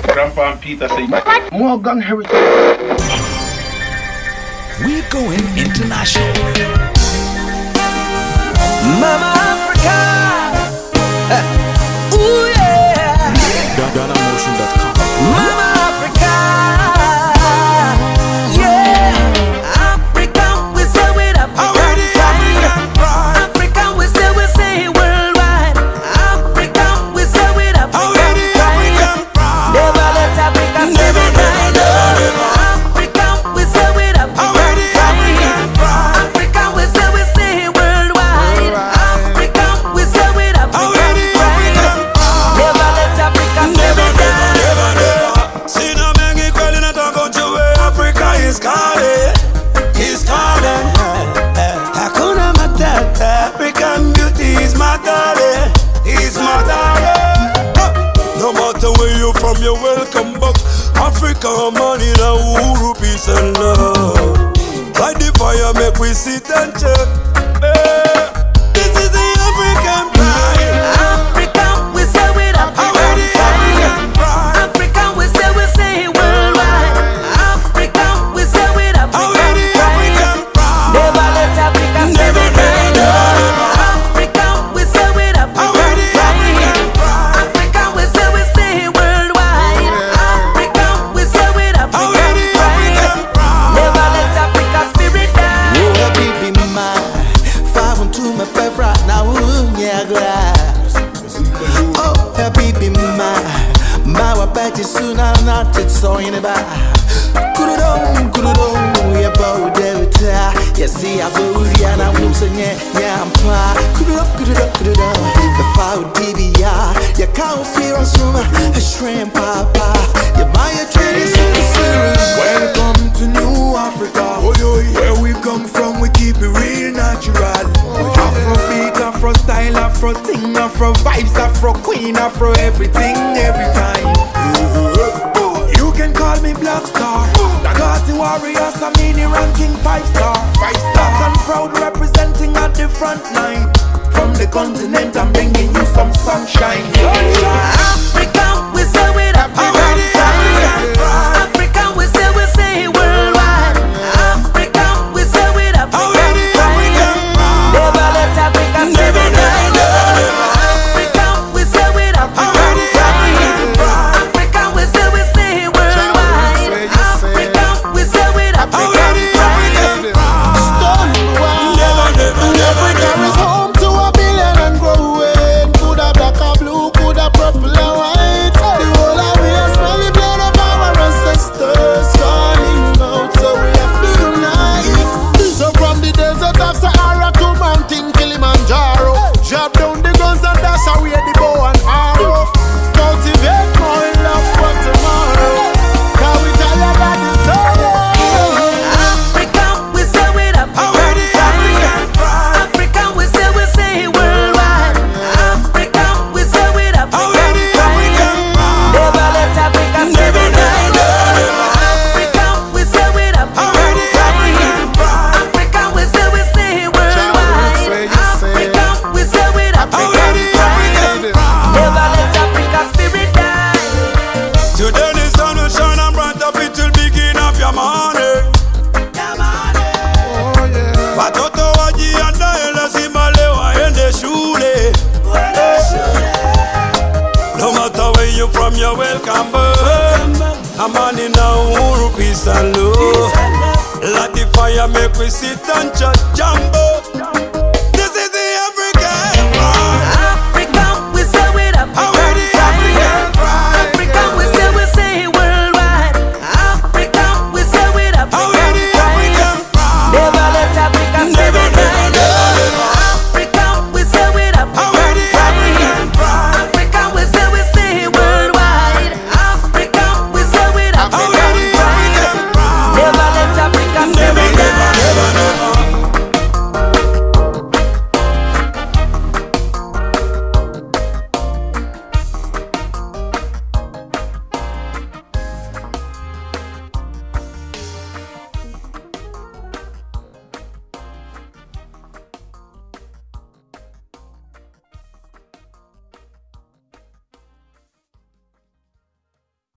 Grandpa and Peter say, Morgan heritage. We're going international. Mama Africa. Ooh yeah. GhanaMotion.com. Mama Africa. Yeah. Africa, we say with African pride. Africa, we say worldwide. Africa, we say with African pride. Never let Africa say we die. Africa, we say with African pride. Africa, we say worldwide. Africa, we say with African pride. Never let Africa say we die. See no man get calling and talk about you where Africa is calling. He's calling. Hakuna Matata. African beauty is my darling. He's my darling. No matter where you from, you're welcome back. Africa money now, Uhuru, peace and love. By the fire make we sit and check. This is the African pride. Africa, we say with African pride. Africa, we say worldwide. Africa, we say with African pride. Never let Africa say we die. Africa, we say with African pride. Africa, we say worldwide. Africa, we say with African pride. Never let Africa spirit die. Oh, baby, my five to my favorite now, yeah, glass. Oh, baby, my wapati soon I'm not so in the bar. Good on, yeah, bow there. Yeah, see, I go, yeah, and I'm saying, yeah, I'm fine. Good up. The fire DBR, you can't feel us from a shrimp, papa. You buy a trading series. Welcome to New Africa. Where we come from, we keep it real natural. Afro beat, Afro style, Afro thing, Afro vibes, Afro queen, Afro everything, every time. You can call me Black Star. Dagati Warriors, I'm mini ranking 5-star. 5-star and proud representing at the front line. From the continent, I'm bringing you some sunshine. Africa, we say with African pride. Africa, we say worldwide. Africa, we say with African pride. Never let Africa say we die. Africa, we say with African pride. Africa, we say worldwide. Africa, we say with African pride. Africa is home to a billion and growing. Coulda black or blue, coulda purple and white. The whole of we are smelly blood of our ancestors calling out, so we have to unite. So from the desert of Sahara to Mountain Kilimanjaro, drop down the guns and dash away the bow and arrow. Cultivate more love for tomorrow. Can we tell you about the sorrow? Africa, we say with African pride. Africa, we say worldwide. Africa, we say with African pride. Never let Africa say we die. Africa, we say with African pride. Africa, we say worldwide. Africa, we say with African pride. Never let Africa spirit die. Today the sun will shine and bright up, it will begin up your morning. Watoto wajiandae, lazima leo waende shule. No matter where you from, you're welcome back. Amani na Uhuru, peace and love. Let the fire make we sit and chat jambo.